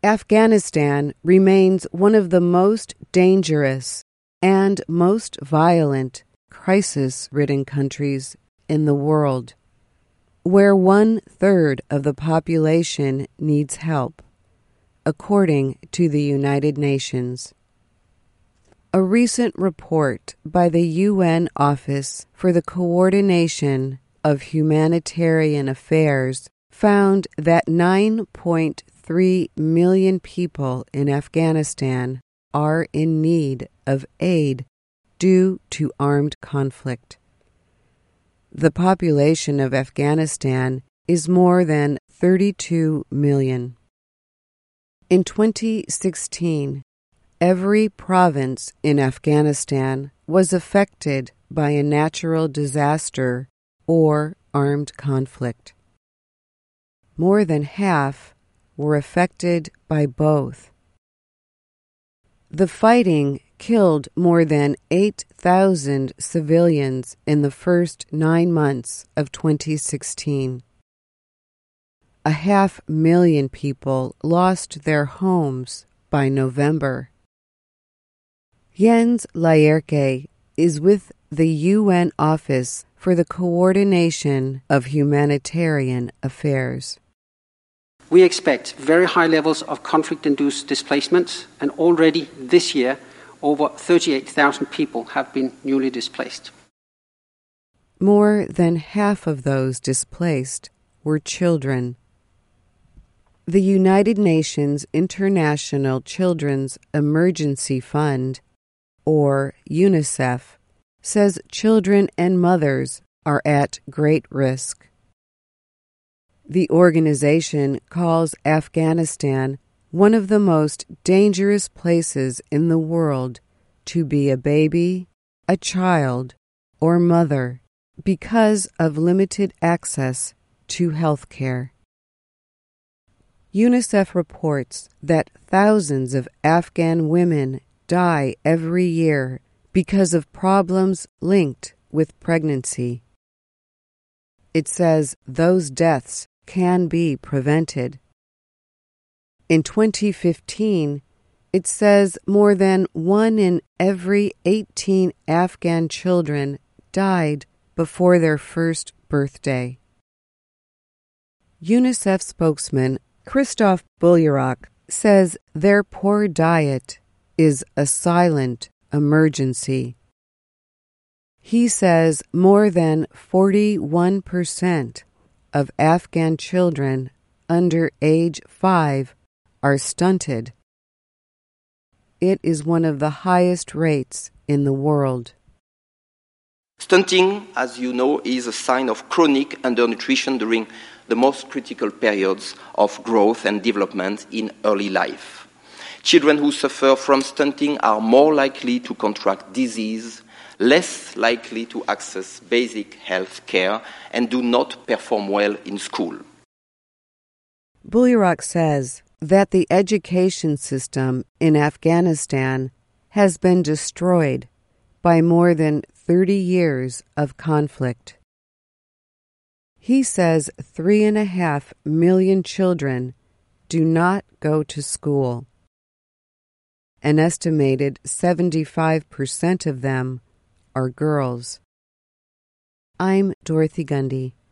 Afghanistan remains one of the most dangerous and most violent crisis-ridden countries in the world, where 1/3 of the population needs help, according to the United Nations. A recent report by the UN Office for the Coordination of Humanitarian Affairs found that 9.3 million people in Afghanistan are in need of aid due to armed conflict. The population of Afghanistan is more than 32 million. In 2016, every province in Afghanistan was affected by a natural disaster or armed conflict. More than half were affected by both. The fighting killed more than 8,000 civilians in the first 9 months of 2016. 500,000 people lost their homes by November. Jens Laerke is with the UN Office for the Coordination of Humanitarian Affairs. We expect very high levels of conflict-induced displacements, and already this year, over 38,000 people have been newly displaced. More than half of those displaced were children. The United Nations International Children's Emergency Fund, or UNICEF, says children and mothers are at great risk. The organization calls Afghanistan one of the most dangerous places in the world to be a baby, a child, or mother because of limited access to health care. UNICEF reports that thousands of Afghan women die every year because of problems linked with pregnancy. It says those deaths can be prevented. In 2015, it says more than 1 in every 18 Afghan children died before their first birthday. UNICEF spokesman Christophe Boulierac says their poor diet is a silent emergency. He says more than 41% of Afghan children under age 5 are stunted. It is one of the highest rates in the world. Stunting, as you know, is a sign of chronic undernutrition during the most critical periods of growth and development in early life. Children who suffer from stunting are more likely to contract disease, less likely to access basic health care, and do not perform well in school. Boulierac says that the education system in Afghanistan has been destroyed by more than 30 years of conflict. He says 3.5 million children do not go to school. An estimated 75% of them are girls. I'm Dorothy Gundy.